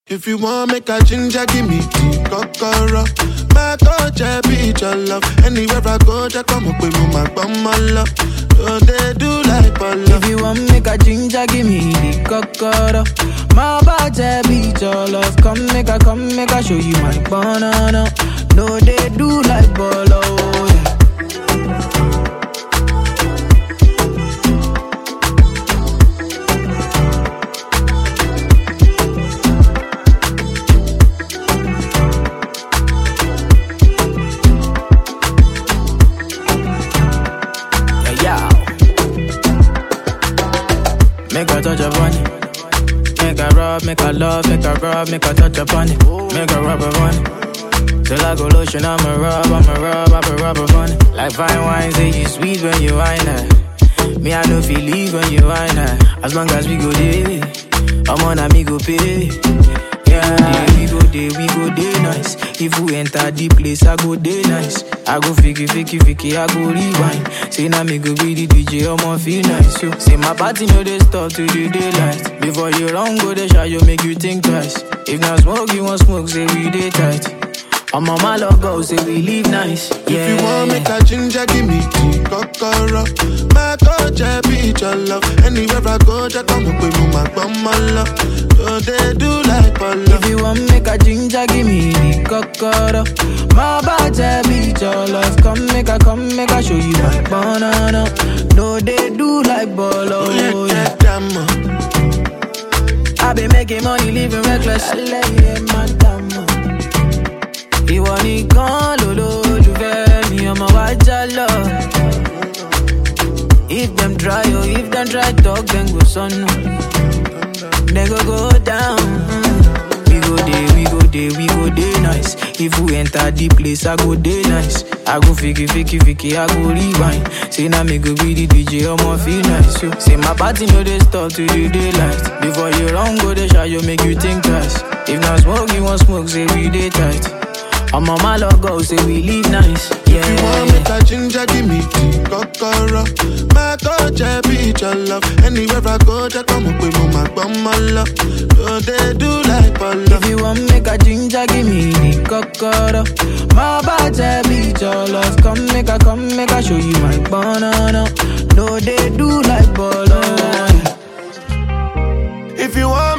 If you want make a ginger, give me tea, kokoro. My touch, I be your love. Anywhere I go, just come up with my bum, my love. So they do like Polo. If you want make a ginger, give me the kokoro. My body be your love. Come make a show you my banana. No, they do like Polo. Make a touch upon it. Make a rub, make a love, make a rub, make a touch upon it. Make a rub upon it. Till I go lotion, I'ma rub upon it. Like fine wine, say you sweet when you wine it. Me, I know feel leave when you wine it. As long as we go there, I'm on a me go pay. Yeah, we go there nice. If we enter the place, I go there nice. I go fiki, I go rewind. Say now me go be the DJ, I'ma feel nice. So, say my party no they stop to the daylight. Before you run, go the shot, you make you think twice. If not smoke, you want smoke, say we day tight. I'm on my logo, say we live nice. Yeah. If you want make a ginger, give me tea, kokoro. My touch, I be your love. Anywhere I go, just come up with my bum, my love. So they do like Polo. If you want make a ginger, give me the kokoro. My body be your love. Come make a show you my banana. No, they do like Polo. Oh, yeah. I been making money, living reckless. Ìwọ nìkan lolólùfẹ́ mi, ọmọ wa jálọ. If them try talk, then go sọnù. Then go down. We go there nice. If we enter the place, I go there nice. I go fiki, I go rewind. Say now me go be the DJ, I'ma feel nice. So, say my party no they stop to the daylight. Before you run, go the shot, you make you think twice. If not smoke, you want smoke, say we day tight. I'm on my logo, say we live nice. Yeah. If you want make a ginger, give me tea, kokoro. My touch, I be your love. Anywhere I go, just come up with my bum, my love. So they do like Polo. If you want make a ginger, give me the kokoro. My body be your love. Come make a show you my banana. No, they do like Polo. If you want